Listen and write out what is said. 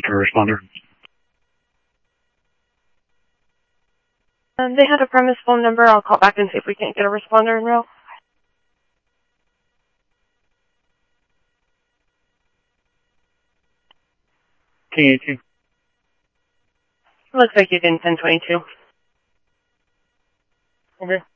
for a responder. They had a premise phone number. I'll call back and see if we can't get a responder in row. King 18. Looks like you did 1022. Okay.